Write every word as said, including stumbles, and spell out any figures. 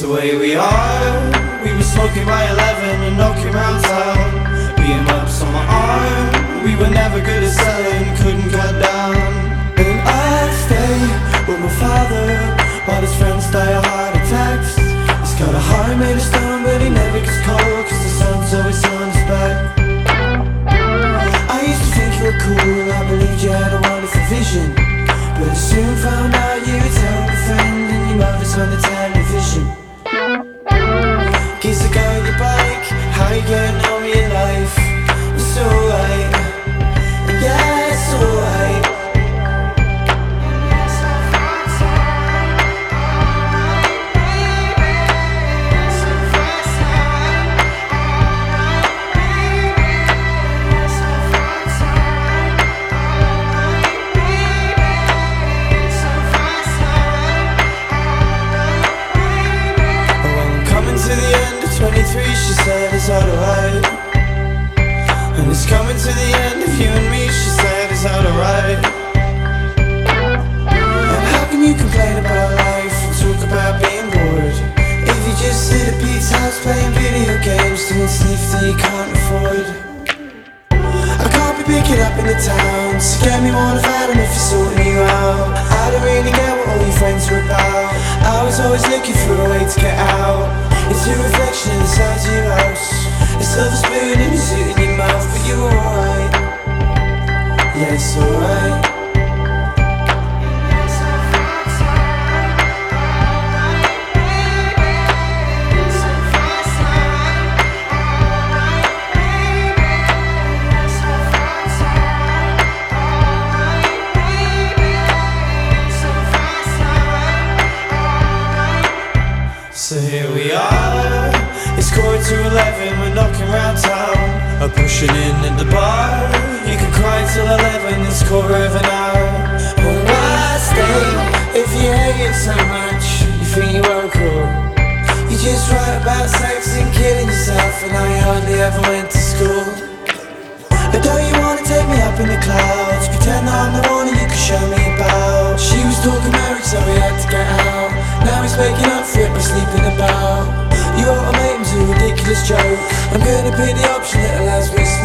So here we are, we were smoking by eleven and knocking round town. Being ups on my arm, we were never good at selling, couldn't cut down. And I'd stay with my father while his friends die of heart attacks. He's got a heart made of stone, but he never gets cold, cause the sun's always on his back. I used to think you were cool, I believed you had a wonderful vision, but I soon found out you were a terrible friend and your mother's on the television. Kiss the guy on your bike, how you getting on with your life? It's alright, yeah, it's alright. twenty-three, she said, is that alright? And it's coming to the end of you and me, she said, is that alright? And how can you complain about life and talk about being bored if you just sit at Pete's house playing video games, doing stuff that you can't afford? I can't be picking up in the town, so get me one of Adam if you're sorting you out. I don't really get what all your friends are about, I was always looking for a way to get out. It's a reflection of the size of your house, a silver spoon and a suit in your mouth, but you're alright, yeah, it's alright. So here we are, it's quarter to eleven, we're knocking round town, I'm pushing in at the bar, you can cry till eleven, it's quarter of an hour. Well, why stay if you hate it so much, you think you won't call? You just write about sex and killing yourself, and now you hardly ever went to school. And don't you wanna take me up in the clouds, pretend that I'm the one that you can show me about? She was talking marriage, so we had to get out, now he's waking up for it by sleeping about. You ultimatum's a ridiculous joke, I'm gonna pick the option that allows me to